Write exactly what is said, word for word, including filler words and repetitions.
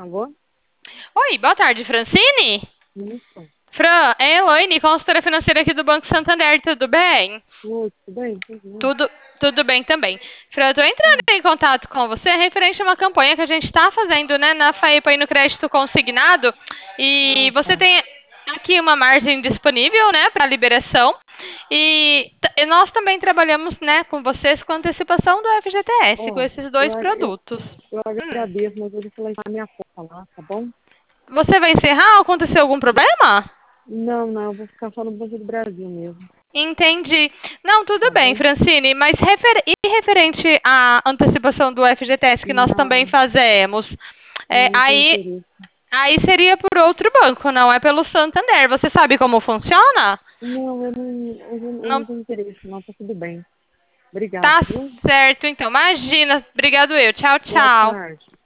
Alô? Oi, boa tarde, Francine. Isso. Fran, é Elaine, consultora financeira aqui do Banco Santander, tudo bem? Oi, tudo bem? Tudo bem? Tudo, tudo bem também. Fran, estou entrando Hum, em contato com você referente a uma campanha que a gente está fazendo, né, na FAEPA aí no crédito consignado. E Ah, você tá. tem aqui uma margem disponível, né, para liberação. E, t- e nós também trabalhamos, né, com vocês com antecipação do F G T S, com Ó, esses eu, dois a- eu, produtos. eu Hum. agradeço, mas eu vou falar a minha conta lá, tá bom? Você vai encerrar? Aconteceu algum problema? Não, não, eu vou ficar só no Banco do Brasil mesmo, Entendi. Não, tudo tá bem, bom? Francine, mas refer- e referente à antecipação do F G T S que nós também Não, fazemos, é, não, não tem aí, interesse. aí seria por outro banco, não é pelo Santander. Você sabe como funciona? Não, eu não, eu não, eu não Não tenho interesse, não, tá tudo bem. Obrigado, tá viu? certo, então. Imagina. Obrigado eu. Tchau, Boa tchau. tarde.